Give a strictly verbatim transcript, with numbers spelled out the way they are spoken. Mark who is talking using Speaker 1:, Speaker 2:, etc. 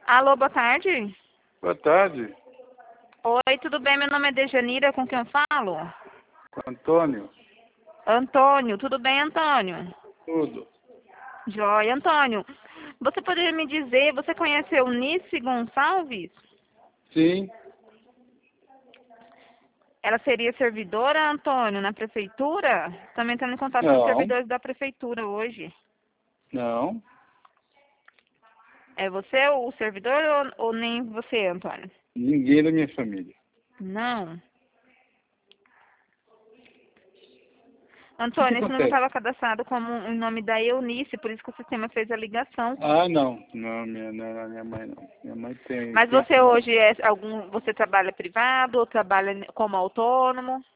Speaker 1: Alô, boa tarde.
Speaker 2: Boa tarde,
Speaker 1: Oi, tudo bem? Meu nome é Dejanira, com quem eu falo?
Speaker 2: com Antônio.
Speaker 1: Antônio, tudo bem, Antônio?
Speaker 2: Tudo.
Speaker 1: Joia, Antônio. Você poderia me dizer, você conhece a Eunice Gonçalves?
Speaker 2: Sim,
Speaker 1: Ela seria servidora, Antônio, na prefeitura? Também estamos em contato com os
Speaker 2: não,
Speaker 1: servidores da prefeitura hoje.
Speaker 2: não.
Speaker 1: É você o servidor ou, ou nem você, Antônio?
Speaker 2: Ninguém da minha família.
Speaker 1: Não.
Speaker 2: O que que
Speaker 1: Antônio, esse número
Speaker 2: acontece?
Speaker 1: estava cadastrado como o nome da Eunice, por isso que o sistema fez a ligação.
Speaker 2: Ah, não. Não, minha, não era minha mãe, não. Minha mãe tem,
Speaker 1: Mas
Speaker 2: tem
Speaker 1: você hoje é algum, você trabalha privado ou trabalha como autônomo?